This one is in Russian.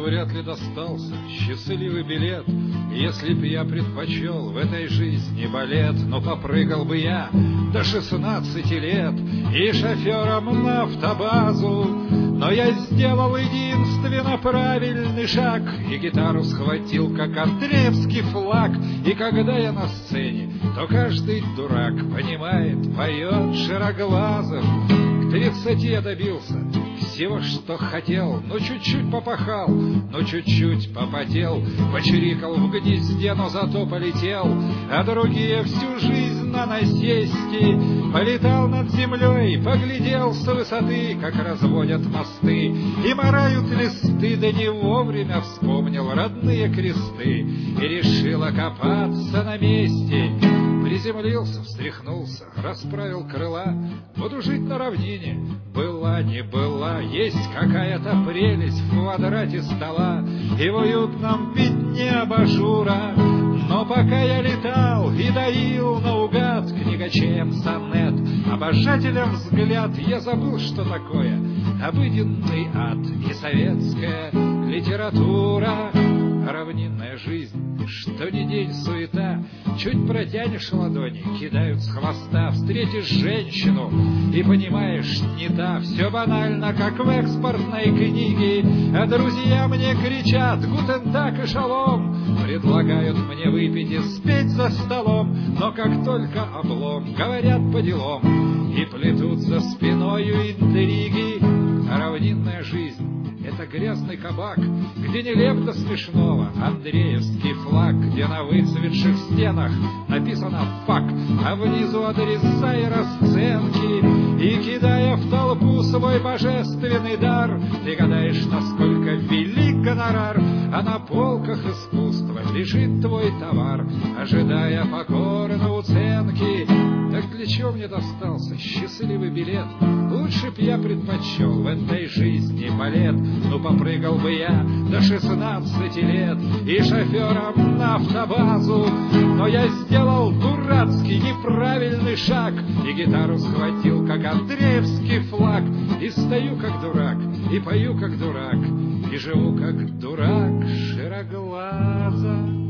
вряд ли достался счастливый билет, если б я предпочел в этой жизни балет. Но попрыгал бы я до 16 лет и шофером на автобазу. Но я сделал единственно правильный шаг и гитару схватил, как андреевский флаг. И когда я на сцене, то каждый дурак понимает, поет широглазым. К 30 я добился всего, что хотел, но чуть-чуть попахал, но чуть-чуть попотел, почирикал в гнезде, но зато полетел, а другие всю жизнь на насесте. Полетал над землей, поглядел с высоты, как разводят мосты и морают листы, да не вовремя вспомнил родные кресты и решил окопаться на месте. Приземлился, встряхнулся, расправил крыла. Буду жить на равнине, была не была, есть какая-то прелесть в квадрате стола и в уютном пятне абажура. Но пока я летал и доил наугад книгачеям сонет, обожателям взгляд, я забыл, что такое обыденный ад и советская литература. Равнинная жизнь, что ни день суета, чуть протянешь ладони, кидают с хвоста. Встретишь женщину и понимаешь, не та, все банально, как в экспортной книге. А друзья мне кричат «Гутен так и шалом», предлагают мне выпить и спеть за столом. Но как только облом, говорят по делам и плетут за спиною интриги. Равнинная жизнь — это грязный кабак, где не леп до смешного андреевский флаг, где на выцветших стенах написано «фак», а внизу адреса и расценки. И кидая в толпу свой божественный дар, ты гадаешь, насколько велик гонорар, а на полках искусства лежит твой товар, ожидая покорно уценки. Так для чего мне достался счастливый билет? Лучше б я предпочел в этой жизни балет. Ну, попрыгал бы я до 16 лет и шофером на автобазу. Но я сделал дурацкий неправильный шаг и гитару схватил, как андреевский флаг. И стою, как дурак, и пою, как дурак, и живу, как дурак широглаза.